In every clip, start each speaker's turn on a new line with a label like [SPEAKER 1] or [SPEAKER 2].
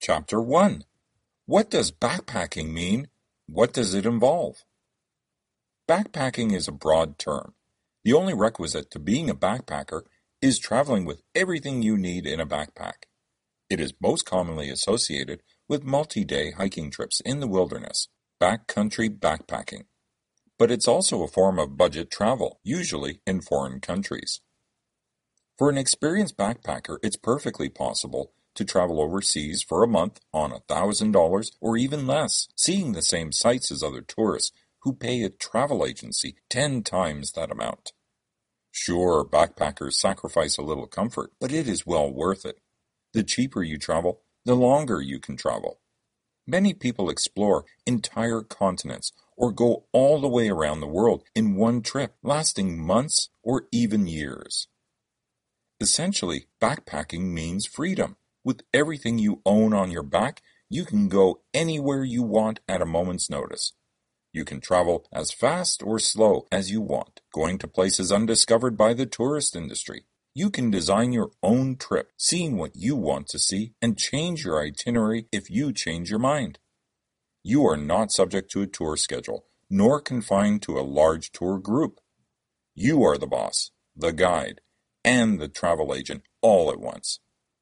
[SPEAKER 1] Chapter 1. What does backpacking mean? What does it involve? Backpacking is a broad term. The only requisite to being a backpacker is traveling with everything you need in a backpack. It is most commonly associated with multi-day hiking trips in the wilderness, backcountry backpacking. But it's also a form of budget travel, usually in foreign countries. For an experienced backpacker, it's perfectly possible to travel overseas for a month on $1,000 or even less, seeing the same sights as other tourists who pay a travel agency 10 times that amount. Sure, backpackers sacrifice a little comfort, but it is well worth it. The cheaper you travel, the longer you can travel. Many people explore entire continents or go all the way around the world in one trip, lasting months or even years. Essentially, backpacking means freedom. With everything you own on your back, you can go anywhere you want at a moment's notice. You can travel as fast or slow as you want, going to places undiscovered by the tourist industry. You can design your own trip, seeing what you want to see, and change your itinerary if you change your mind. You are not subject to a tour schedule, nor confined to a large tour group. You are the boss, the guide, and the travel agent all at once.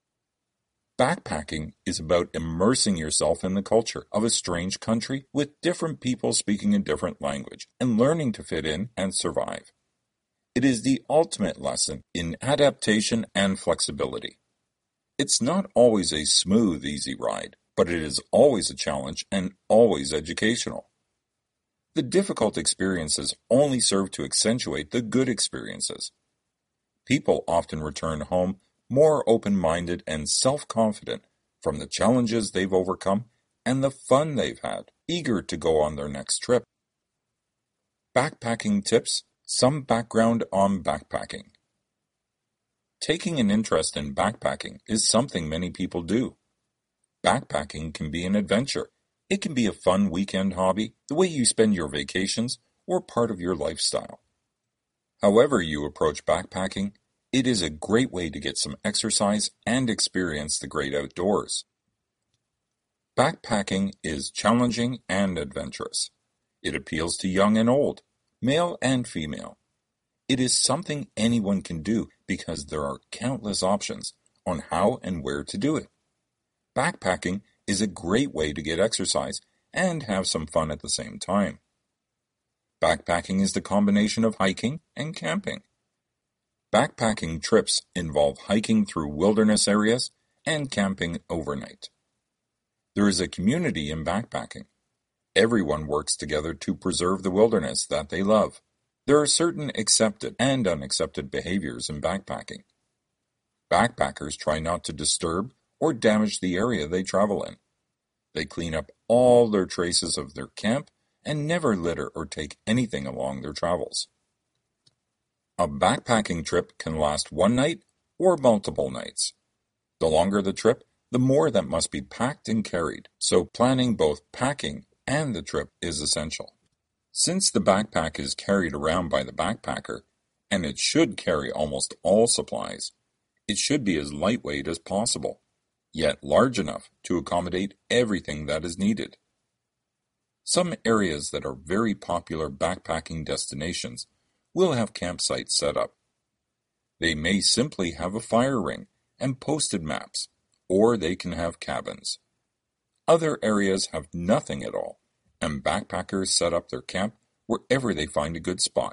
[SPEAKER 1] Backpacking is about immersing yourself in the culture of a strange country with different people speaking a different language and learning to fit in and survive. It is the ultimate lesson in adaptation and flexibility. It's not always a smooth, easy ride, but it is always a challenge and always educational. The difficult experiences only serve to accentuate the good experiences. People often return home more open-minded and self-confident from the challenges they've overcome and the fun they've had, eager to go on their next trip. Backpacking tips, some background on backpacking. Taking an interest in backpacking is something many people do. Backpacking can be an adventure. It can be a fun weekend hobby, the way you spend your vacations, or part of your lifestyle. However you approach backpacking, it is a great way to get some exercise and experience the great outdoors. Backpacking is challenging and adventurous. It appeals to young and old, male and female. It is something anyone can do because there are countless options on how and where to do it. Backpacking is a great way to get exercise and have some fun at the same time. Backpacking is the combination of hiking and camping. Backpacking trips involve hiking through wilderness areas and camping overnight. There is a community in backpacking. Everyone works together to preserve the wilderness that they love. There are certain accepted and unaccepted behaviors in backpacking. Backpackers try not to disturb or damage the area they travel in. They clean up all their traces of their camp and never litter or take anything along their travels. A backpacking trip can last one night or multiple nights. The longer the trip, the more that must be packed and carried, so planning both packing and the trip is essential. Since the backpack is carried around by the backpacker, and it should carry almost all supplies, it should be as lightweight as possible, yet large enough to accommodate everything that is needed. Some areas that are very popular backpacking destinations will have campsites set up. They may simply have a fire ring and posted maps, or they can have cabins. Other areas have nothing at all, and backpackers set up their camp wherever they find a good spot.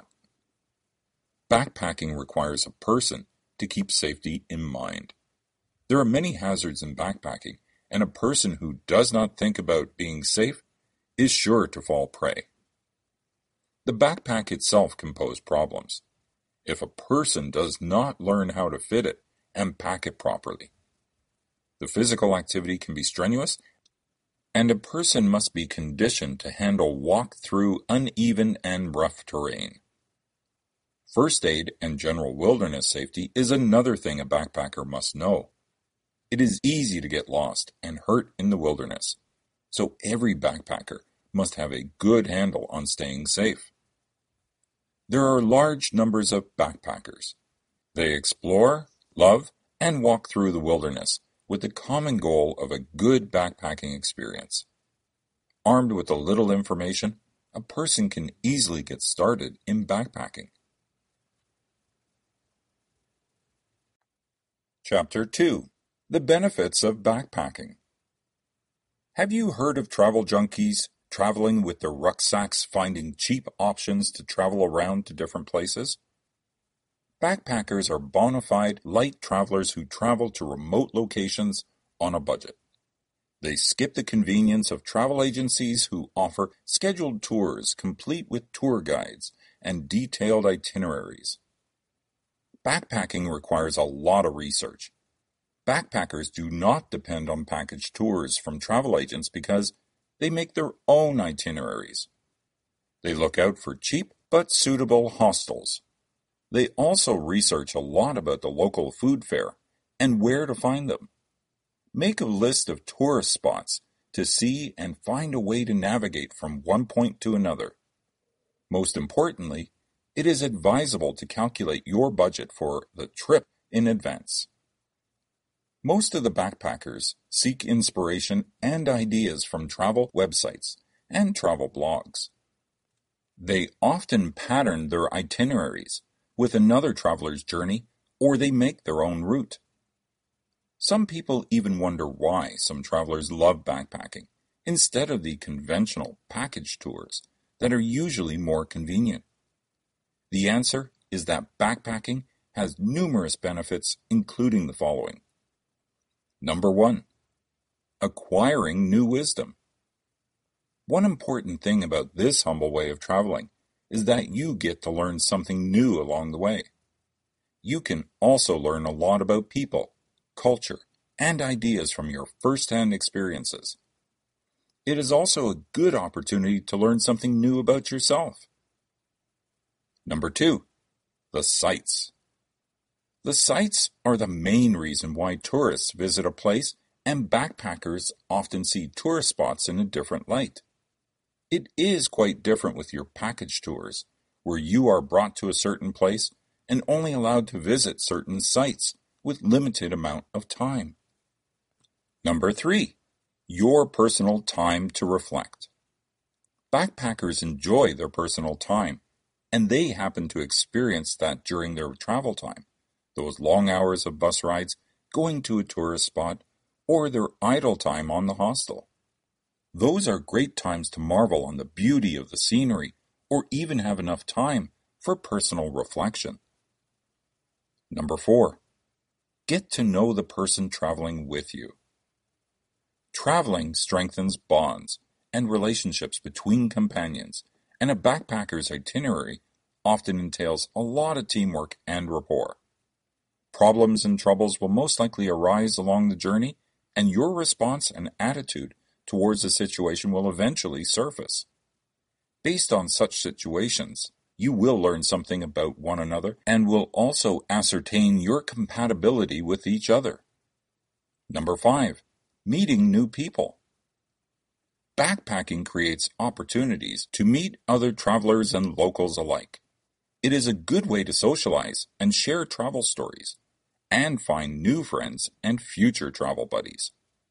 [SPEAKER 1] Backpacking requires a person to keep safety in mind. There are many hazards in backpacking, and a person who does not think about being safe is sure to fall prey. The backpack itself can pose problems if a person does not learn how to fit it and pack it properly. The physical activity can be strenuous, and a person must be conditioned to handle walk through uneven and rough terrain. First aid and general wilderness safety is another thing a backpacker must know. It is easy to get lost and hurt in the wilderness, so every backpacker must have a good handle on staying safe. There are large numbers of backpackers. They explore, love, and walk through the wilderness, with the common goal of a good backpacking experience. Armed with a little information, a person can easily get started in backpacking. Chapter 2. The Benefits of Backpacking. Have you heard of travel junkies traveling with their rucksacks, finding cheap options to travel around to different places? Backpackers are bona fide light travelers who travel to remote locations on a budget. They skip the convenience of travel agencies who offer scheduled tours complete with tour guides and detailed itineraries. Backpacking requires a lot of research. Backpackers do not depend on package tours from travel agents because they make their own itineraries. They look out for cheap but suitable hostels. They also research a lot about the local food fare and where to find them. Make a list of tourist spots to see and find a way to navigate from one point to another. Most importantly, it is advisable to calculate your budget for the trip in advance. Most of the backpackers seek inspiration and ideas from travel websites and travel blogs. They often pattern their itineraries with another traveler's journey, or they make their own route. Some people even wonder why some travelers love backpacking instead of the conventional package tours that are usually more convenient. The answer is that backpacking has numerous benefits, including the following. Number 1. Acquiring new wisdom. One important thing about this humble way of traveling is that you get to learn something new along the way. You can also learn a lot about people, culture, and ideas from your first-hand experiences. It is also a good opportunity to learn something new about yourself. Number 2. The sights. The sights are the main reason why tourists visit a place, and backpackers often see tourist spots in a different light. It is quite different with your package tours, where you are brought to a certain place and only allowed to visit certain sites with limited amount of time. Number 3. Your personal time to reflect. Backpackers enjoy their personal time, and they happen to experience that during their travel time, those long hours of bus rides, going to a tourist spot, or their idle time on the hostel. Those are great times to marvel on the beauty of the scenery, or even have enough time for personal reflection. Number 4. Get to know the person traveling with you. Traveling strengthens bonds and relationships between companions, and a backpacker's itinerary often entails a lot of teamwork and rapport. Problems and troubles will most likely arise along the journey, and your response and attitude towards the situation will eventually surface. Based on such situations, you will learn something about one another and will also ascertain your compatibility with each other. Number 5. Meeting new people. Backpacking creates opportunities to meet other travelers and locals alike. It is a good way to socialize and share travel stories, and find new friends and future travel buddies.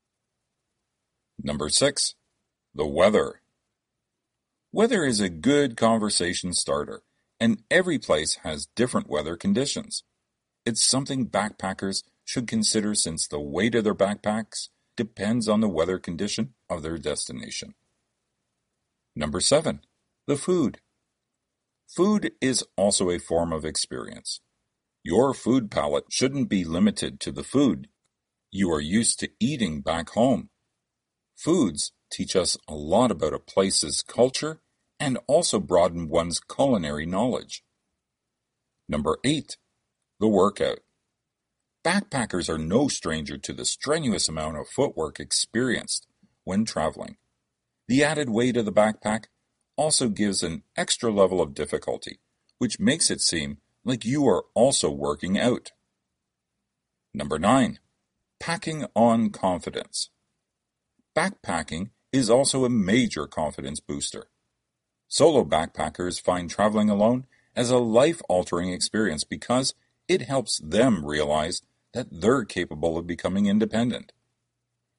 [SPEAKER 1] Number 6. The weather. Weather is a good conversation starter, and every place has different weather conditions. It's something backpackers should consider since the weight of their backpacks depends on the weather condition of their destination. Number 7. The food. Food is also a form of experience. Your food palate shouldn't be limited to the food you are used to eating back home. Foods teach us a lot about a place's culture and also broaden one's culinary knowledge. Number 8. The workout. Backpackers are no stranger to the strenuous amount of footwork experienced when traveling. The added weight of the backpack also gives an extra level of difficulty, which makes it seem like you are also working out. Number 9. Packing on confidence. Backpacking is also a major confidence booster. Solo backpackers find traveling alone as a life-altering experience because it helps them realize that they're capable of becoming independent.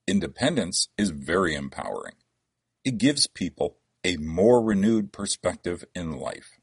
[SPEAKER 1] Independence is very empowering. It gives people a more renewed perspective in life.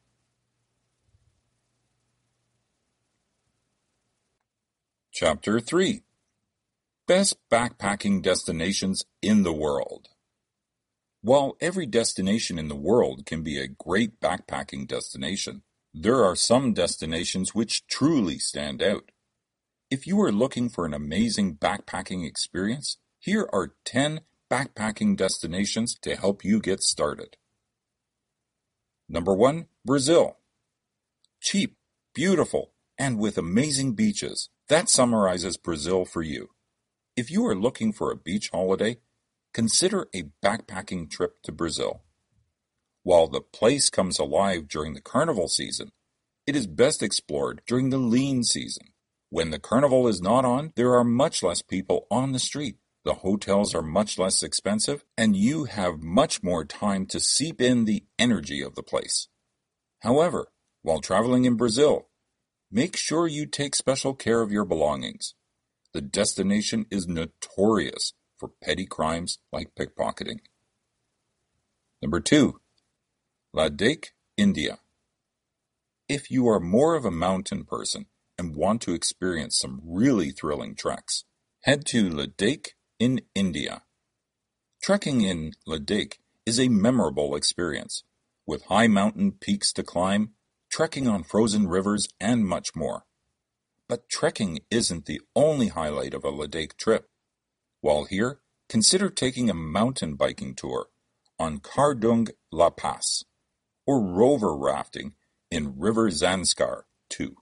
[SPEAKER 1] Chapter 3: Best Backpacking Destinations in the World. While every destination in the world can be a great backpacking destination, there are some destinations which truly stand out. If you are looking for an amazing backpacking experience, here are 10 backpacking destinations to help you get started. Number 1, Brazil. Cheap, beautiful, and with amazing beaches. That summarizes Brazil for you. If you are looking for a beach holiday, consider a backpacking trip to Brazil. While the place comes alive during the carnival season, it is best explored during the lean season. When the carnival is not on, there are much less people on the street. The hotels are much less expensive, and you have much more time to seep in the energy of the place. However, while traveling in Brazil, make sure you take special care of your belongings. The destination is notorious for petty crimes like pickpocketing. Number 2, Ladakh, India. If you are more of a mountain person and want to experience some really thrilling treks, head to Ladakh in India. Trekking in Ladakh is a memorable experience, with high mountain peaks to climb, trekking on frozen rivers, and much more. But trekking isn't the only highlight of a Ladakh trip. While here, consider taking a mountain biking tour on Khardung La Pass, or rover rafting in River Zanskar too.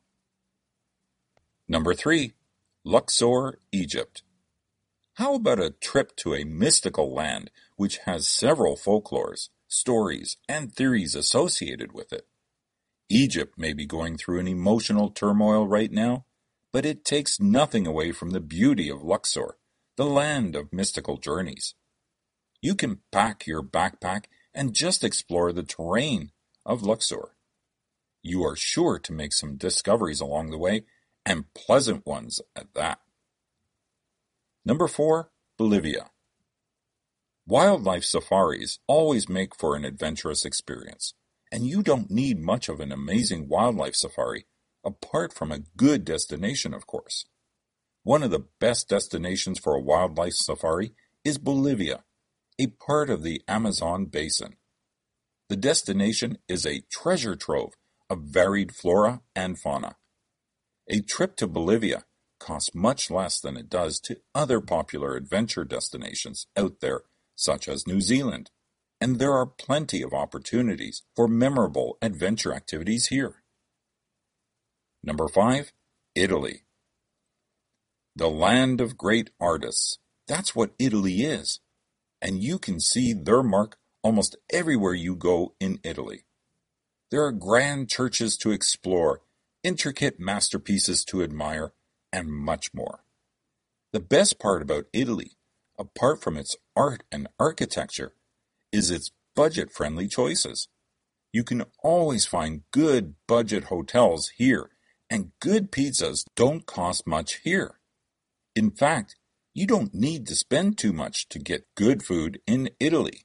[SPEAKER 1] Number 3, Luxor, Egypt. How about a trip to a mystical land which has several folklores, stories, and theories associated with it? Egypt may be going through an emotional turmoil right now, but it takes nothing away from the beauty of Luxor, the land of mystical journeys. You can pack your backpack and just explore the terrain of Luxor. You are sure to make some discoveries along the way, and pleasant ones at that. Number 4, Bolivia. Wildlife safaris always make for an adventurous experience, and you don't need much of an amazing wildlife safari, apart from a good destination, of course. One of the best destinations for a wildlife safari is Bolivia, a part of the Amazon basin. The destination is a treasure trove of varied flora and fauna. A trip to Bolivia costs much less than it does to other popular adventure destinations out there, such as New Zealand, and there are plenty of opportunities for memorable adventure activities here. Number 5, Italy. The land of great artists. That's what Italy is, and you can see their mark almost everywhere you go in Italy. There are grand churches to explore, intricate masterpieces to admire, and much more. The best part about Italy, apart from its art and architecture, is its budget-friendly choices. You can always find good budget hotels here, and good pizzas don't cost much here. In fact, you don't need to spend too much to get good food in Italy.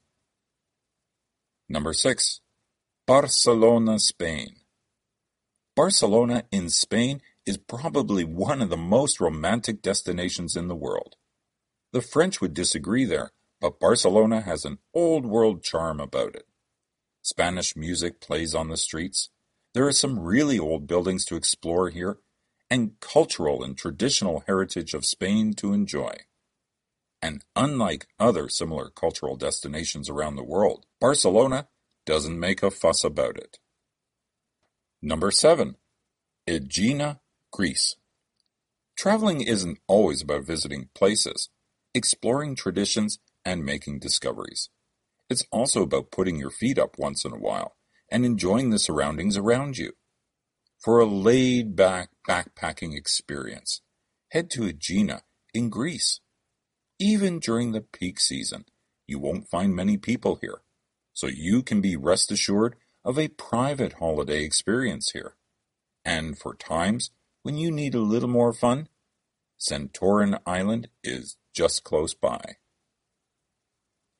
[SPEAKER 1] Number 6, Barcelona, Spain. Barcelona in Spain is probably one of the most romantic destinations in the world. The French would disagree there, but Barcelona has an old-world charm about it. Spanish music plays on the streets. There are some really old buildings to explore here, and cultural and traditional heritage of Spain to enjoy. And unlike other similar cultural destinations around the world, Barcelona doesn't make a fuss about it. Number 7, Aegina, Greece. Traveling isn't always about visiting places, exploring traditions, and making discoveries. It's also about putting your feet up once in a while and enjoying the surroundings around you. For a laid-back backpacking experience, head to Aegina in Greece. Even during the peak season, you won't find many people here, so you can be rest assured of a private holiday experience here. And for times when you need a little more fun, Santorin Island is just close by.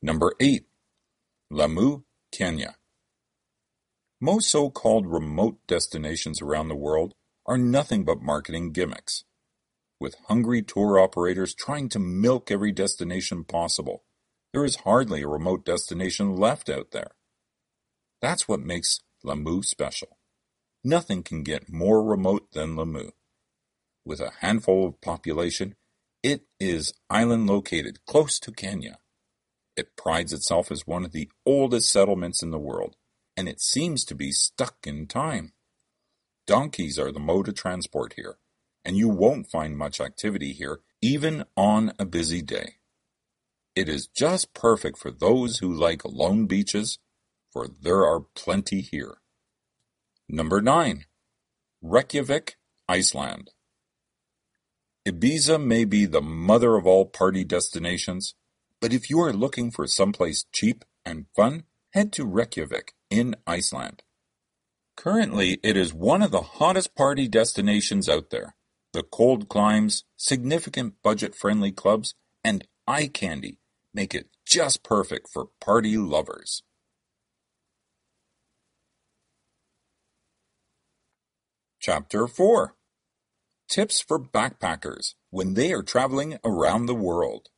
[SPEAKER 1] Number 8. Lamu, Kenya. Most so-called remote destinations around the world are nothing but marketing gimmicks, with hungry tour operators trying to milk every destination possible. There is hardly a remote destination left out there. That's what makes Lamu special. Nothing can get more remote than Lamu. With a handful of population, it is island located close to Kenya. It prides itself as one of the oldest settlements in the world, and it seems to be stuck in time. Donkeys are the mode of transport here, and you won't find much activity here, even on a busy day. It is just perfect for those who like lone beaches, for there are plenty here. Number 9. Reykjavik, Iceland. Ibiza may be the mother of all party destinations, but if you are looking for someplace cheap and fun, head to Reykjavik in Iceland. Currently, it is one of the hottest party destinations out there. The cold climes, significant budget-friendly clubs, and eye candy make it just perfect for party lovers. Chapter 4. Tips for backpackers when they are traveling around the world.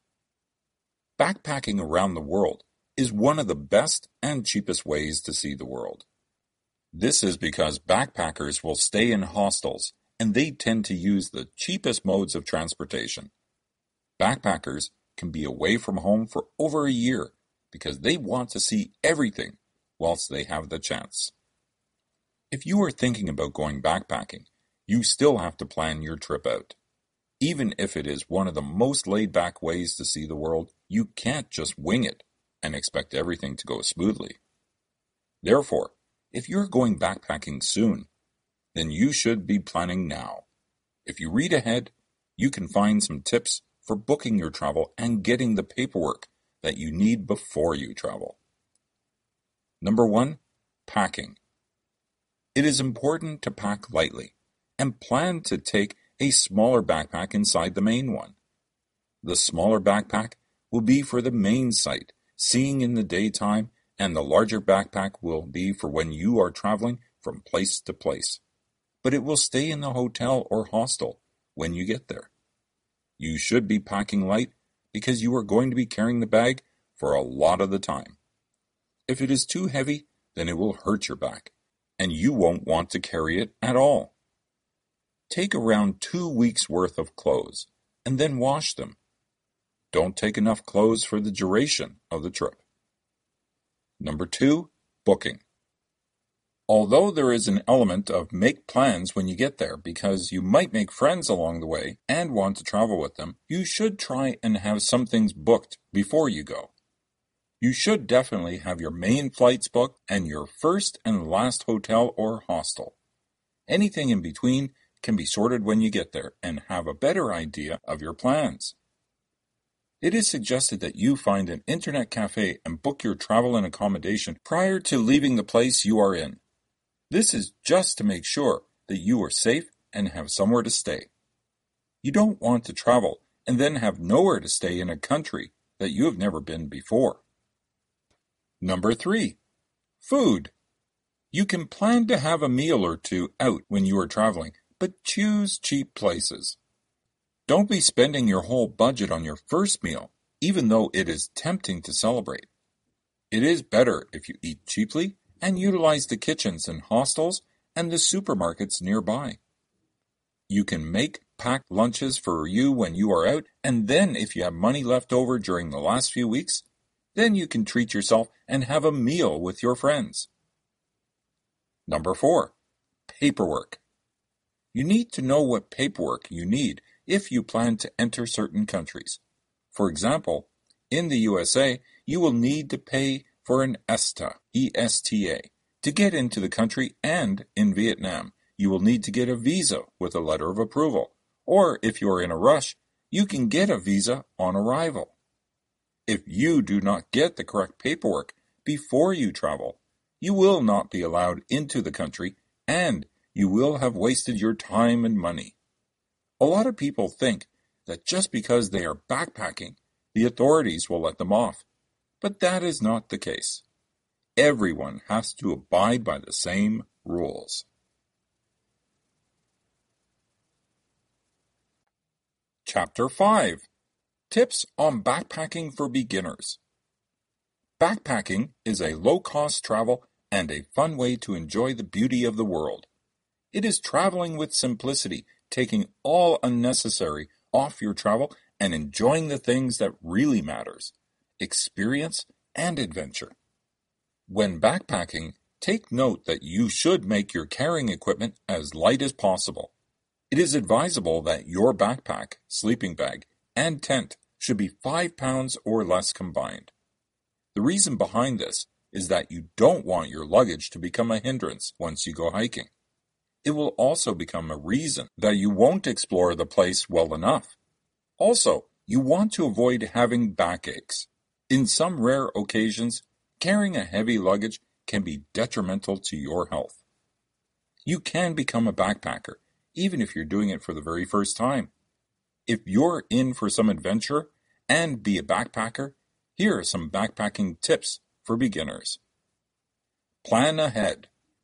[SPEAKER 1] Backpacking around the world is one of the best and cheapest ways to see the world. This is because backpackers will stay in hostels, and they tend to use the cheapest modes of transportation. Backpackers can be away from home for over a year because they want to see everything whilst they have the chance. If you are thinking about going backpacking, you still have to plan your trip out. Even if it is one of the most laid-back ways to see the world, you can't just wing it and expect everything to go smoothly. Therefore, if you're going backpacking soon, then you should be planning now. If you read ahead, you can find some tips for booking your travel and getting the paperwork that you need before you travel. Number 1. Packing. It is important to pack lightly and plan to take a smaller backpack inside the main one. The smaller backpack will be for the main site, seeing in the daytime, and the larger backpack will be for when you are traveling from place to place. But it will stay in the hotel or hostel when you get there. You should be packing light because you are going to be carrying the bag for a lot of the time. If it is too heavy, then it will hurt your back, and you won't want to carry it at all. Take around 2 weeks' worth of clothes, and then wash them. Don't take enough clothes for the duration of the trip. Number 2. Booking. Although there is an element of make plans when you get there because you might make friends along the way and want to travel with them, you should try and have some things booked before you go. You should definitely have your main flights booked and your first and last hotel or hostel. Anything in between can be sorted when you get there and have a better idea of your plans. It is suggested that you find an internet cafe and book your travel and accommodation prior to leaving the place you are in. This is just to make sure that you are safe and have somewhere to stay. You don't want to travel and then have nowhere to stay in a country that you have never been before. Number 3. Food. You can plan to have a meal or two out when you are traveling, but choose cheap places. Don't be spending your whole budget on your first meal, even though it is tempting to celebrate. It is better if you eat cheaply and utilize the kitchens in hostels and the supermarkets nearby. You can make packed lunches for you when you are out, and then if you have money left over during the last few weeks, then you can treat yourself and have a meal with your friends. Number 4. Paperwork. You need to know what paperwork you need if you plan to enter certain countries. For example, in the USA, you will need to pay for an ESTA, E-S-T-A, to get into the country, and in Vietnam, you will need to get a visa with a letter of approval, or if you are in a rush, you can get a visa on arrival. If you do not get the correct paperwork before you travel, you will not be allowed into the country, and you will have wasted your time and money. A lot of people think that just because they are backpacking, the authorities will let them off. But that is not the case. Everyone has to abide by the same rules. Chapter 5: Tips on Backpacking for Beginners. Backpacking is a low-cost travel and a fun way to enjoy the beauty of the world. It is traveling with simplicity, taking all unnecessary off your travel and enjoying the things that really matters: experience and adventure. When backpacking, take note that you should make your carrying equipment as light as possible. It is advisable that your backpack, sleeping bag, and tent should be 5 pounds or less combined. The reason behind this is that you don't want your luggage to become a hindrance once you go hiking. It will also become a reason that you won't explore the place well enough. Also, you want to avoid having backaches. In some rare occasions, carrying a heavy luggage can be detrimental to your health. You can become a backpacker, even if you're doing it for the very first time. If you're in for some adventure and be a backpacker, here are some backpacking tips for beginners. Plan ahead.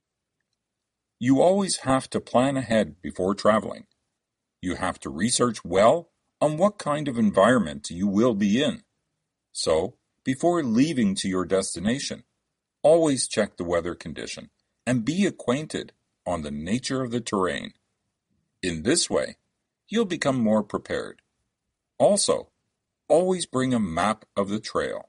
[SPEAKER 1] You always have to plan ahead before traveling. You have to research well on what kind of environment you will be in. So, before leaving to your destination, always check the weather condition and be acquainted on the nature of the terrain. In this way, you'll become more prepared. Also, always bring a map of the trail.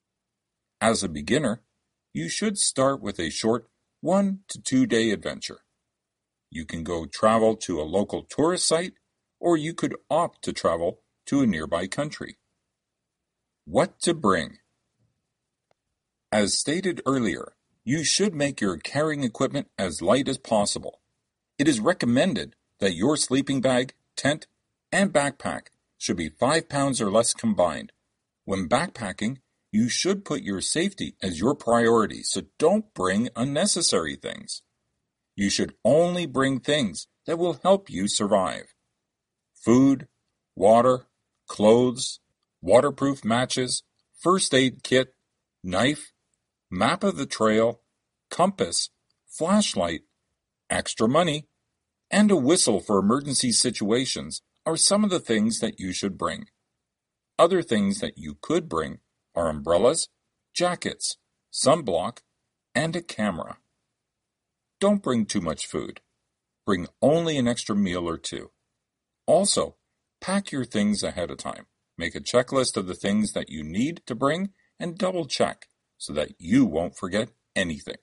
[SPEAKER 1] As a beginner, you should start with a short 1 to 2 day adventure. You can go travel to a local tourist site, or you could opt to travel to a nearby country. What to bring? As stated earlier, you should make your carrying equipment as light as possible. It is recommended that your sleeping bag, tent, and backpack should be 5 pounds or less combined. When backpacking, you should put your safety as your priority, so don't bring unnecessary things. You should only bring things that will help you survive. Food, water, clothes, waterproof matches, first aid kit, knife, map of the trail, compass, flashlight, extra money, and a whistle for emergency situations are some of the things that you should bring. Other things that you could bring are umbrellas, jackets, sunblock, and a camera. Don't bring too much food. Bring only an extra meal or two. Also, pack your things ahead of time. Make a checklist of the things that you need to bring and double check so that you won't forget anything.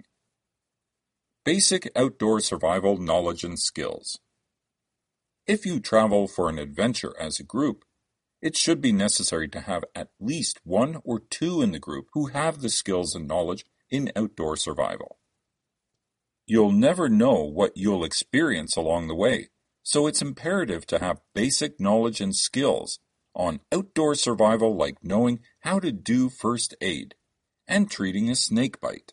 [SPEAKER 1] Basic outdoor survival knowledge and skills. If you travel for an adventure as a group, it should be necessary to have at least 1 or 2 in the group who have the skills and knowledge in outdoor survival. You'll never know what you'll experience along the way, so it's imperative to have basic knowledge and skills on outdoor survival, like knowing how to do first aid and treating a snake bite.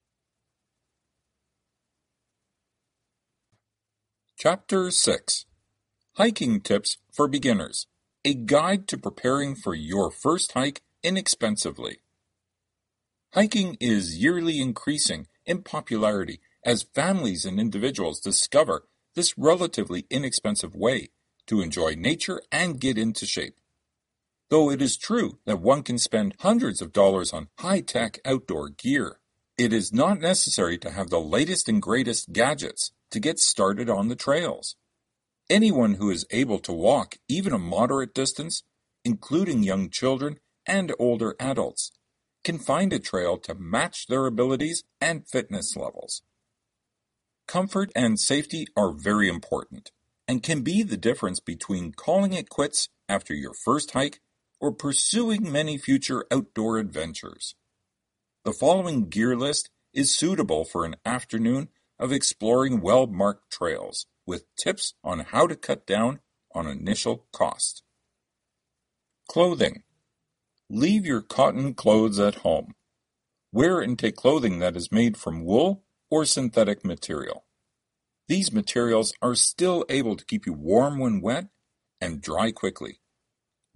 [SPEAKER 1] Chapter 6: Hiking Tips for Beginners. A guide to preparing for your first hike inexpensively. Hiking is yearly increasing in popularity as families and individuals discover this relatively inexpensive way to enjoy nature and get into shape. Though it is true that one can spend hundreds of dollars on high-tech outdoor gear, it is not necessary to have the latest and greatest gadgets to get started on the trails. Anyone who is able to walk even a moderate distance, including young children and older adults, can find a trail to match their abilities and fitness levels. Comfort and safety are very important and can be the difference between calling it quits after your first hike or pursuing many future outdoor adventures. The following gear list is suitable for an afternoon of exploring well-marked trails, with tips on how to cut down on initial cost. Clothing. Leave your cotton clothes at home. Wear and take clothing that is made from wool or synthetic material. These materials are still able to keep you warm when wet and dry quickly. Wet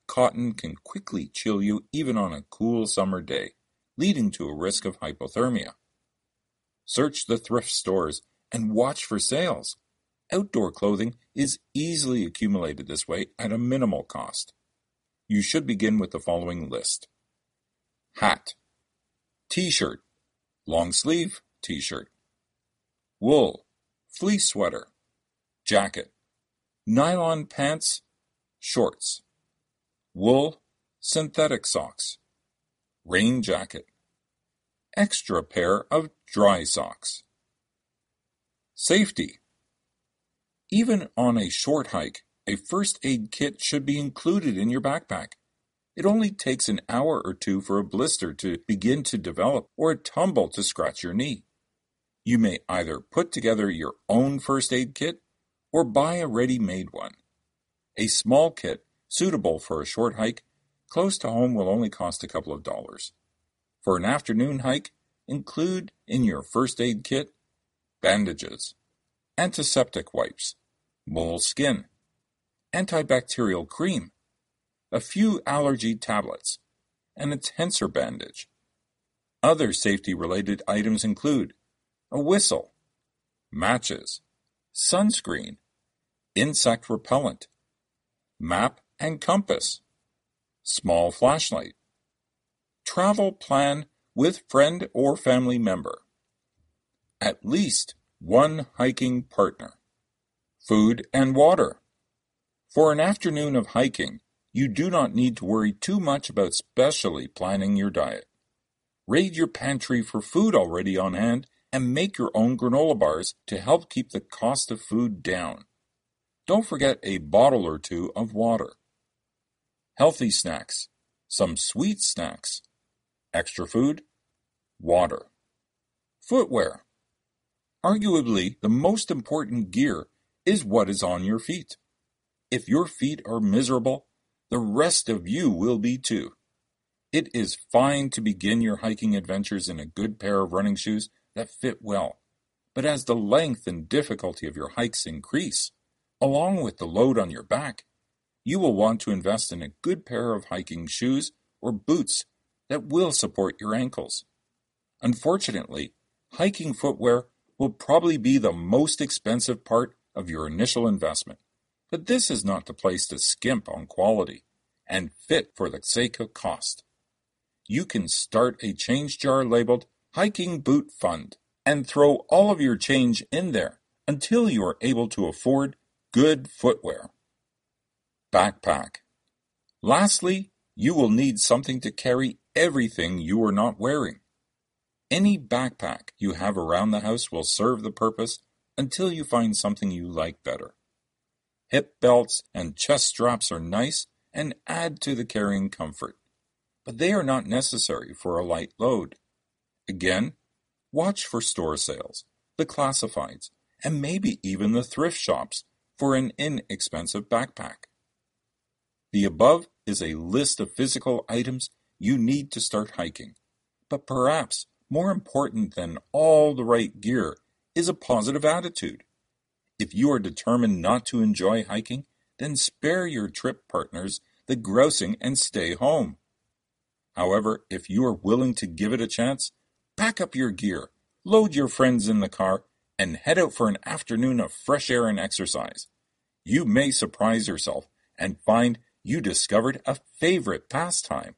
[SPEAKER 1] cotton can quickly chill you even on a cool summer day, leading to a risk of hypothermia. Search the thrift stores and watch for sales. Outdoor clothing is easily accumulated this way at a minimal cost. You should begin with the following list: hat, t-shirt, long sleeve t-shirt, wool, fleece sweater, jacket, nylon pants, shorts, wool, synthetic socks, rain jacket, extra pair of dry socks. Safety. Even on a short hike, a first aid kit should be included in your backpack. It only takes an hour or two for a blister to begin to develop or a tumble to scratch your knee. You may either put together your own first aid kit or buy a ready-made one. A small kit suitable for a short hike close to home will only cost a couple of dollars. For an afternoon hike, include in your first aid kit bandages, antiseptic wipes, moleskin, antibacterial cream, a few allergy tablets, and a tensor bandage. Other safety-related items include a whistle, matches, sunscreen, insect repellent, map and compass, small flashlight, travel plan with friend or family member, at least one hiking partner, food and water. For an afternoon of hiking, you do not need to worry too much about specially planning your diet. Raid your pantry for food already on hand and make your own granola bars to help keep the cost of food down. Don't forget a bottle or two of water. Healthy snacks, some sweet snacks, extra food, water. Footwear. Arguably, the most important gear is what is on your feet. If your feet are miserable, the rest of you will be too. It is fine to begin your hiking adventures in a good pair of running shoes that fit well, but as the length and difficulty of your hikes increase, along with the load on your back, you will want to invest in a good pair of hiking shoes or boots that will support your ankles. Unfortunately, hiking footwear will probably be the most expensive part of your initial investment, but this is not the place to skimp on quality and fit for the sake of cost. You can start a change jar labeled Hiking Boot Fund and throw all of your change in there until you are able to afford good footwear. Backpack. Lastly, you will need something to carry everything you are not wearing. Any backpack you have around the house will serve the purpose until you find something you like better. Hip belts and chest straps are nice and add to the carrying comfort, but they are not necessary for a light load. Again, watch for store sales, the classifieds, and maybe even the thrift shops for an inexpensive backpack. The above is a list of physical items you need to start hiking, but perhaps more important than all the right gear is a positive attitude. If you are determined not to enjoy hiking, then spare your trip partners the grousing and stay home. However, if you are willing to give it a chance, pack up your gear, load your friends in the car, and head out for an afternoon of fresh air and exercise. You may surprise yourself and find you discovered a favorite pastime.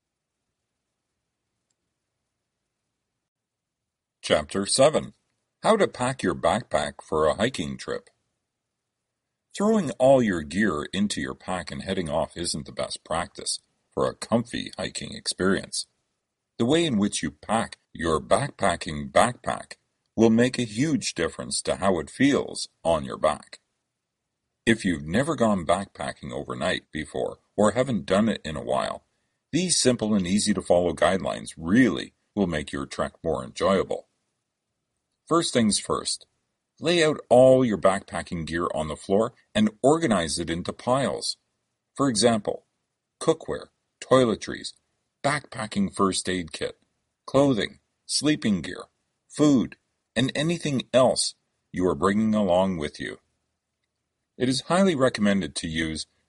[SPEAKER 1] Chapter 7. How to pack your backpack for a hiking trip. Throwing all your gear into your pack and heading off isn't the best practice for a comfy hiking experience. The way in which you pack your backpacking backpack will make a huge difference to how it feels on your back. If you've never gone backpacking overnight before or haven't done it in a while, these simple and easy to follow guidelines really will make your trek more enjoyable. First things first, lay out all your backpacking gear on the floor and organize it into piles. For example, cookware, toiletries, backpacking first aid kit, clothing, sleeping gear, food, and anything else you are bringing along with you. It is highly recommended to use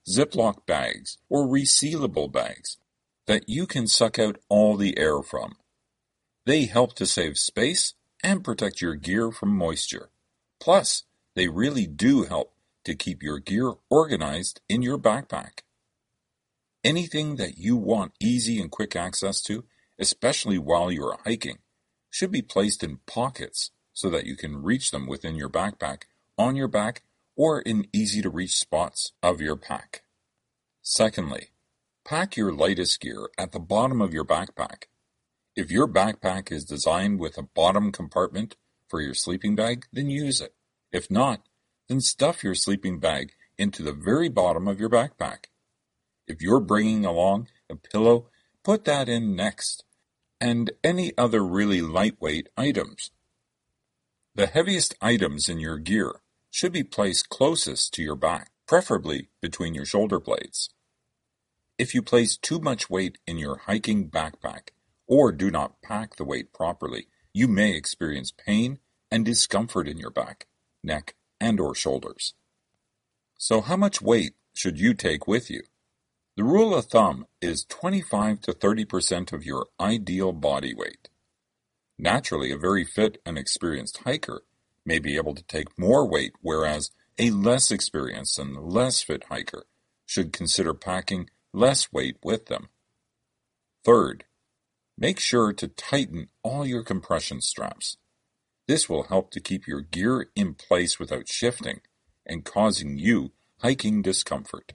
[SPEAKER 1] Ziploc bags, or resealable bags that you can suck out all the air from. They help to save space and protect your gear from moisture. Plus, they really do help to keep your gear organized in your backpack. Anything that you want easy and quick access to, especially while you are hiking, should be placed in pockets so that you can reach them within your backpack, on your back, or in easy-to-reach spots of your pack. Secondly, pack your lightest gear at the bottom of your backpack. If your backpack is designed with a bottom compartment for your sleeping bag, then use it. If not, then stuff your sleeping bag into the very bottom of your backpack. If you're bringing along a pillow, put that in next, and any other really lightweight items. The heaviest items in your gear should be placed closest to your back, preferably between your shoulder blades. If you place too much weight in your hiking backpack, or do not pack the weight properly, you may experience pain and discomfort in your back, neck, and/or shoulders. So how much weight should you take with you? The rule of thumb is 25 to 30% of your ideal body weight. Naturally, a very fit and experienced hiker may be able to take more weight, whereas a less experienced and less fit hiker should consider packing less weight with them. Third, make sure to tighten all your compression straps. This will help to keep your gear in place without shifting and causing you hiking discomfort.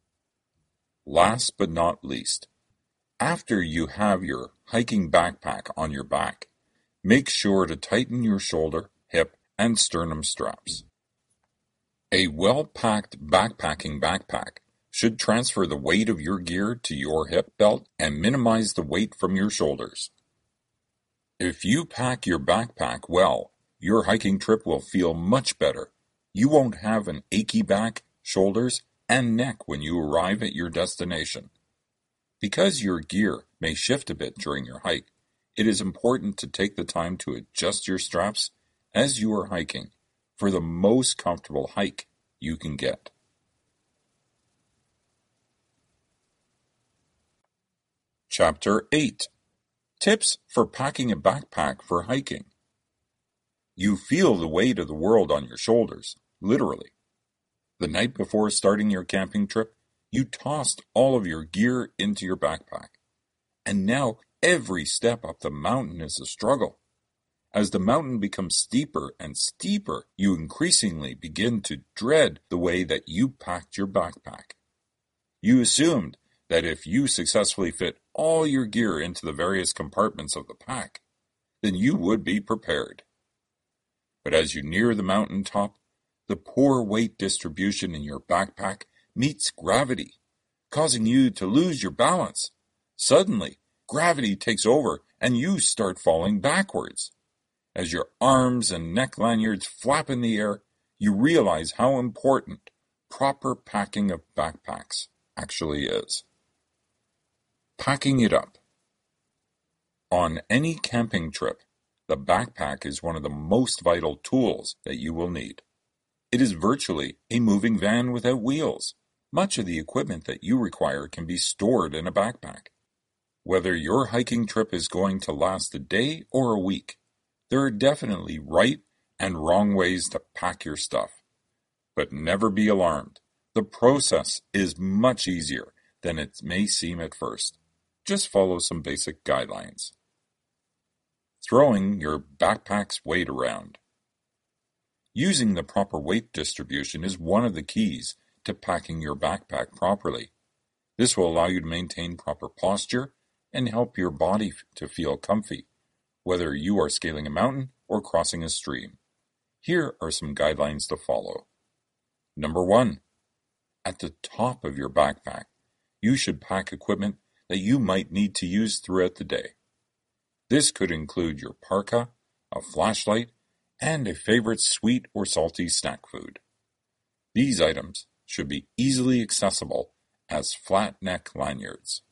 [SPEAKER 1] Last but not least, after you have your hiking backpack on your back, make sure to tighten your shoulder, hip, and sternum straps. A well-packed backpacking backpack should transfer the weight of your gear to your hip belt and minimize the weight from your shoulders. If you pack your backpack well, your hiking trip will feel much better. You won't have an achy back, shoulders, and neck when you arrive at your destination. Because your gear may shift a bit during your hike, it is important to take the time to adjust your straps as you are hiking for the most comfortable hike you can get. Chapter 8. Tips for packing a backpack for hiking. You feel the weight of the world on your shoulders, literally. The night before starting your camping trip, you tossed all of your gear into your backpack. And now every step up the mountain is a struggle. As the mountain becomes steeper and steeper, you increasingly begin to dread the way that you packed your backpack. You assumed that if you successfully fit all your gear into the various compartments of the pack, then you would be prepared. But as you near the mountain top, the poor weight distribution in your backpack meets gravity, causing you to lose your balance. Suddenly, gravity takes over and you start falling backwards. As your arms and neck lanyards flap in the air, you realize how important proper packing of backpacks actually is. Packing it up. On any camping trip, the backpack is one of the most vital tools that you will need. It is virtually a moving van without wheels. Much of the equipment that you require can be stored in a backpack. Whether your hiking trip is going to last a day or a week, there are definitely right and wrong ways to pack your stuff. But never be alarmed. The process is much easier than it may seem at first. Just follow some basic guidelines. Throwing your backpack's weight around. Using the proper weight distribution is one of the keys to packing your backpack properly. This will allow you to maintain proper posture and help your body to feel comfy, whether you are scaling a mountain or crossing a stream. Here are some guidelines to follow. Number 1. At the top of your backpack, you should pack equipment that you might need to use throughout the day. This could include your parka, a flashlight, and a favorite sweet or salty snack food. These items should be easily accessible as flat neck lanyards.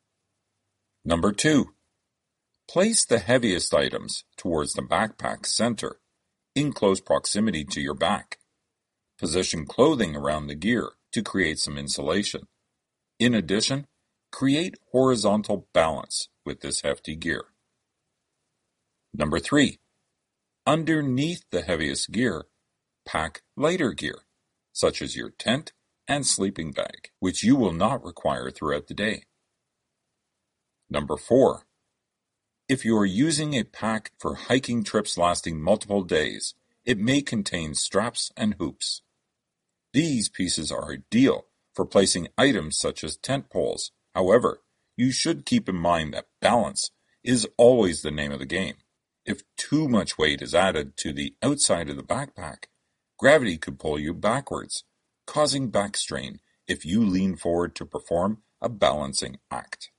[SPEAKER 1] Number 2. Place the heaviest items towards the backpack's center, in close proximity to your back. Position clothing around the gear to create some insulation. In addition, create horizontal balance with this hefty gear. Number 3. Underneath the heaviest gear, pack lighter gear, such as your tent and sleeping bag, which you will not require throughout the day. Number 4. If you are using a pack for hiking trips lasting multiple days, it may contain straps and hoops. These pieces are ideal for placing items such as tent poles. However, you should keep in mind that balance is always the name of the game. If too much weight is added to the outside of the backpack, gravity could pull you backwards, causing back strain if you lean forward to perform a balancing act.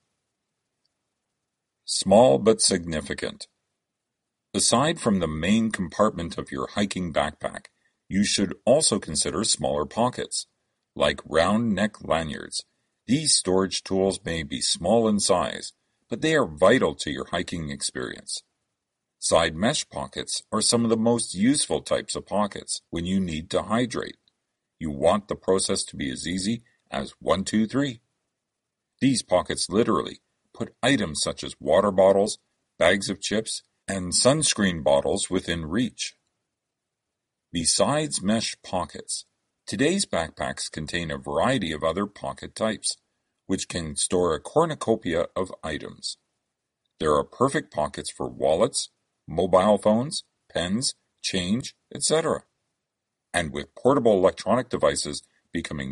[SPEAKER 1] Small but significant. Aside from the main compartment of your hiking backpack, you should also consider smaller pockets, like round neck lanyards. These storage tools may be small in size, but they are vital to your hiking experience. Side mesh pockets are some of the most useful types of pockets when you need to hydrate. You want the process to be as easy as 1, 2, 3. These pockets literally put items such as water bottles, bags of chips, and sunscreen bottles within reach. Besides mesh pockets, today's backpacks contain a variety of other pocket types, which can store a cornucopia of items. There are perfect pockets for wallets, mobile phones, pens, change, etc. And with portable electronic devices becoming